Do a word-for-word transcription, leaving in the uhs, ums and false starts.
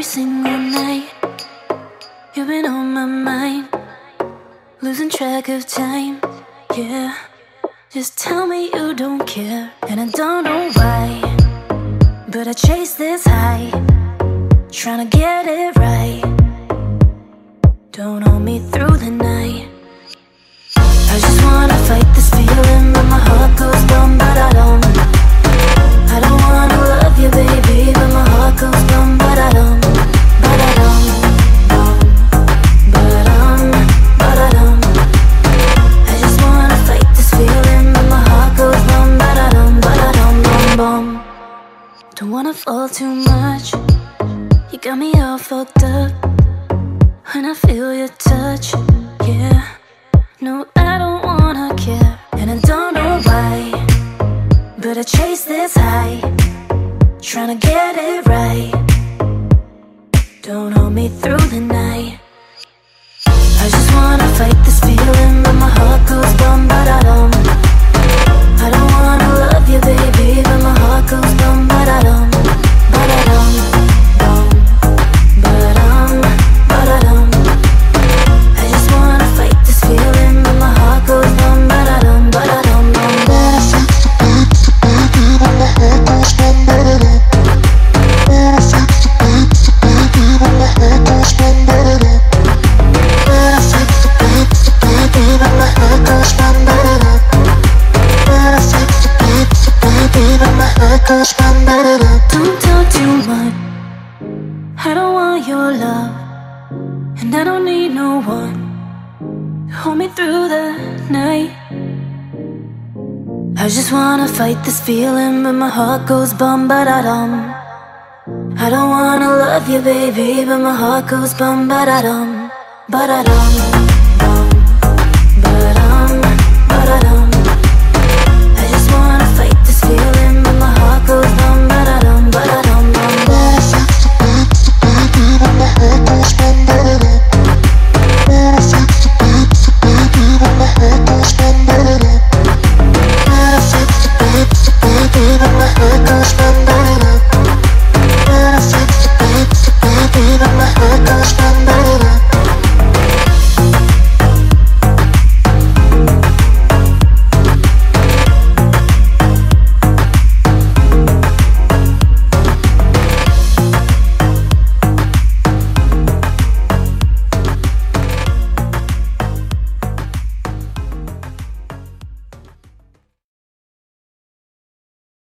every single night. You've been on my mind, losing track of time, yeah. Just tell me you don't care, and I don't know why, but I chase this high, tryna get it right. Don't hold me through the night. I just wanna fight this feeling, but my heart goes bum, but I don't. I don't wanna love you, baby, but my heart goes bum, but I don't. But I don't, don't, but um, but I don't. I just wanna fight this feeling, but my heart goes bum, but I don't, but I don't, bum, bum. Don't wanna fall too much. You got me all fucked up when I feel your touch, yeah. No, I don't wanna care, and I don't know why, but I chase this high, tryna get it right. Don't hold me through the night. I just wanna fight this feeling, but my heart goes bum, but I don't. I don't wanna love you, baby, but my heart goes bum, but I don't. But I don't, don't, but um, but I don't. I just wanna fight this feeling, but my heart goes bum, but I don't, but I don't, bum, bum. Don't talk too much. I don't want your love, and I don't need no one to hold me through the night. I just wanna fight this feeling, but my heart goes bum, but I don't. I don't wanna love you, baby, but my heart goes bum, but I don't. But I don't.